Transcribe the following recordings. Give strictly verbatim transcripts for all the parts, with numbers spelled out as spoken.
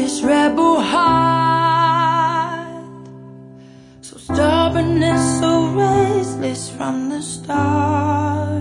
this rebel heart, so stubborn and so restless from the start.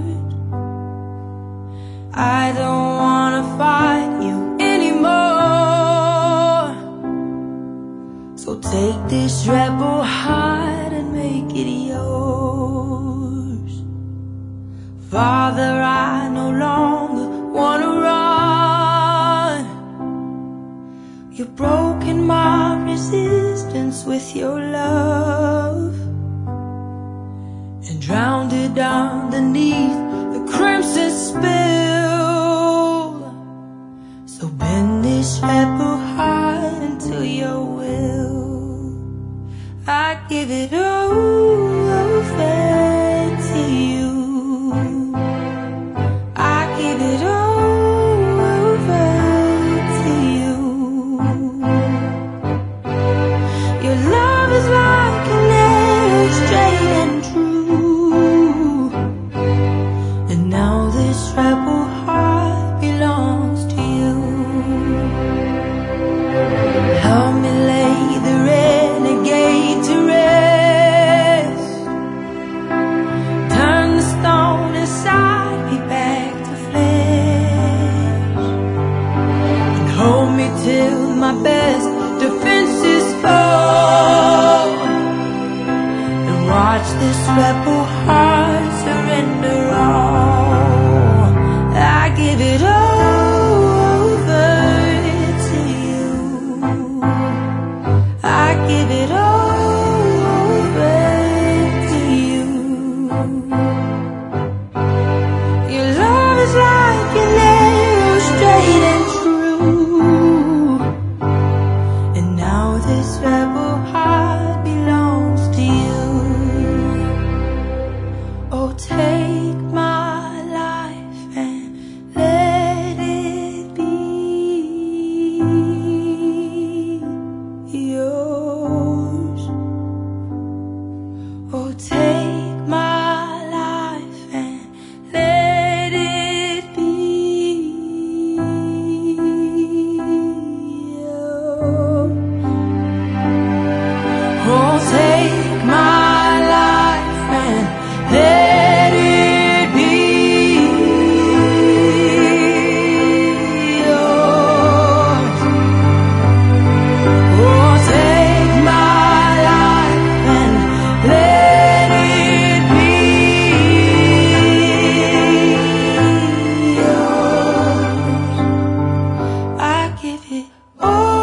I don't wanna fight you anymore, so take this rebel heart and make it yours. Father, I no longer wanna run. You've broken my resistance with your love and drowned it underneath the crimson spill. So bend this rebel heart into your will. I give it over to you. I give it over to you. Your love is like an arrow, straight and true. And now this rebel heart belongs to you. Help me lay the renegade to rest. Turn the stone inside me back to flesh, and hold me till my best defenses fall, and watch this rebel heart surrender all. I give it over to you. I give it over to you. Your love is like an arrow, straight and true. And now this rebel heart belongs to you. Oh, take my life and let it be yours. Oh, take my life and let it be yours. Oh, take my life and let it be yours. Oh, take my life and let it be yours. I give it all.